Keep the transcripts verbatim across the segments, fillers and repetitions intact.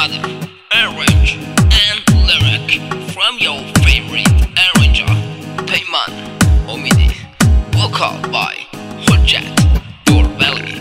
another arrange and lyric from your favorite arranger, Payman Omidi, vocal by Hujjat Durbeli.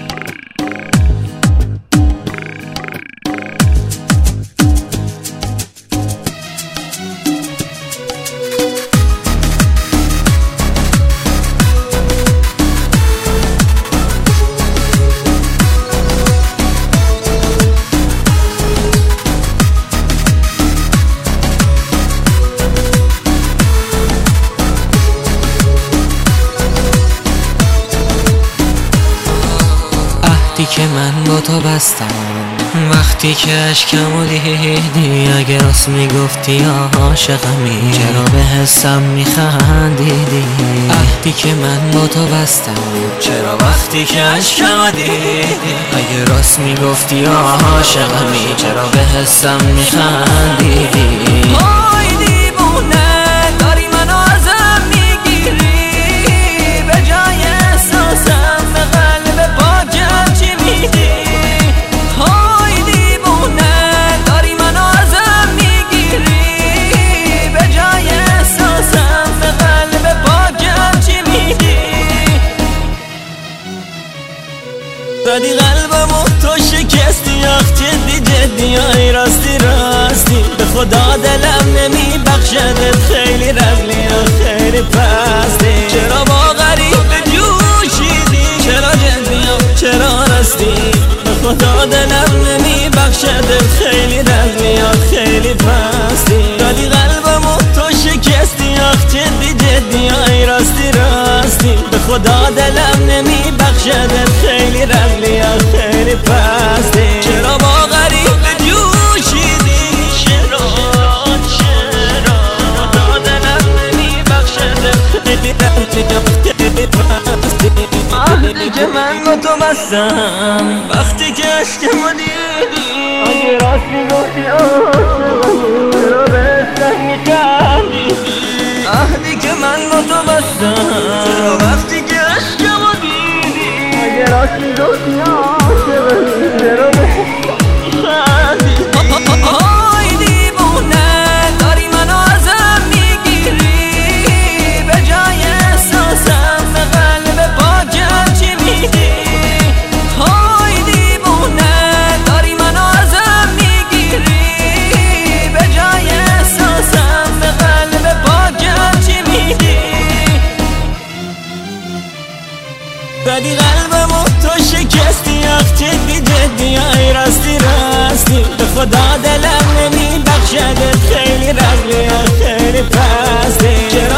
که من با تو بستم وقتی که اشکمو دیدی، اگه راست میگفتی یا عاشقمی چرا به حسم میخندیدی؟ عهدی که من با تو بستم چرا وقتی که اشکمو دیدی، اگه راست میگفتی یا عاشقمی چرا به حسم میخندیدی؟ وای دیوونه داری منو ازم میگیری، به جای احساسم به قلب پاکم چی میدی؟ های دیوونه داری منو ازم میگیری، به جای احساسم به قلب پاکم چی میدی؟ زدی قلبمو تو شکستی، آخ جدی جدی آی راستی راستی، به خدا دلم نمیبخشدت، خیلی رزلی و خیلی پستی. چرا با غریب جوشیدی، چرا جدی و چرا راستی، به خدا دلم نمیبخشدت، خیلی رزلی و خیلی پستی. زدی قلبمو تو شکستی، آخ جدی جدی آی راستی راستی، به خدا دلم نمیبخشدت، خیلی رزلی و خیلی پستی. چرا با غریب جوشیدی، چرا چرا خدا دلم نمیبخشدت، خیلی رزلی و خیلی پستی. عهدی که من با تو بستم وقتی که عشقمو دیدی، اگه راست میگفتی عاشقمی چرا به حسم میخندیدی؟ عهدی که من با تو بستم چرا وقتی که عشقمو دیدی، اگه راست میگفتی عاشقمی چرا به حسم میخندیدی؟ های دیوونه داری منو ازم میگیری، به جای احساسم به قلب پاکم چی میدی؟ های دیوونه داری منو ازم میگیری، به جای احساسم به قلب پاکم چی میدی؟ زدی قلبمو تو شکستی، آخ جدی جدی آی راستی راستی، به خدا دلم نمیبخشدت، خیلی رزلی و خیلی پستی.